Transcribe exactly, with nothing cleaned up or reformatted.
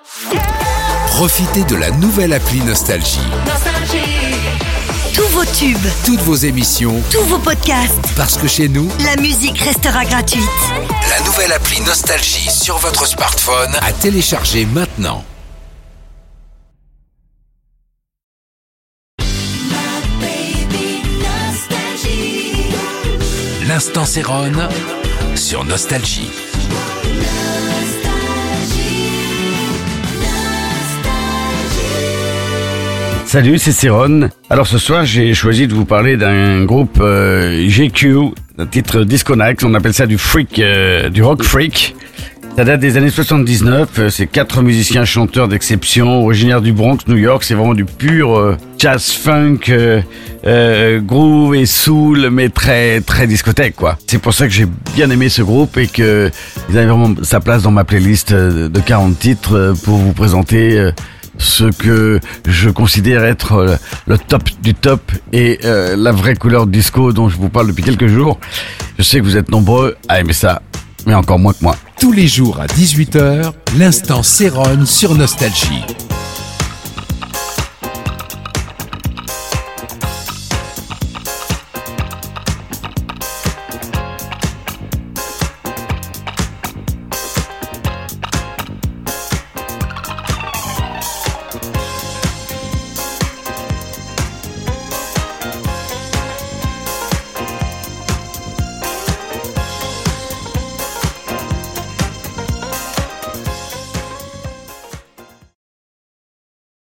Profitez de la nouvelle appli Nostalgie. Tous vos tubes, Toutes vos émissions, tous vos podcasts, parce que chez nous, la musique restera gratuite. la nouvelle appli Nostalgie sur votre smartphone à télécharger maintenant. L'instant Céronne sur Nostalgie. Salut, c'est Céronne. Alors ce soir, j'ai choisi de vous parler d'un groupe euh, G Q, un titre Disconnect, on appelle ça du freak, euh, du rock freak. Ça date des années soixante-dix-neuf, euh, c'est quatre musiciens chanteurs d'exception, originaires du Bronx, New York, c'est vraiment du pur euh, jazz funk, euh, euh, groove et soul, mais très très discothèque quoi. C'est pour ça que j'ai bien aimé ce groupe et que ils avaient vraiment sa place dans ma playlist de quarante titres euh, pour vous présenter euh, ce que je considère être euh, le top du top et euh, la vraie couleur de disco dont je vous parle depuis quelques jours. Je sais que vous êtes nombreux à aimer ça, mais encore moins que moi. Tous les jours à dix-huit heures, l'instant Céronne sur Nostalgie.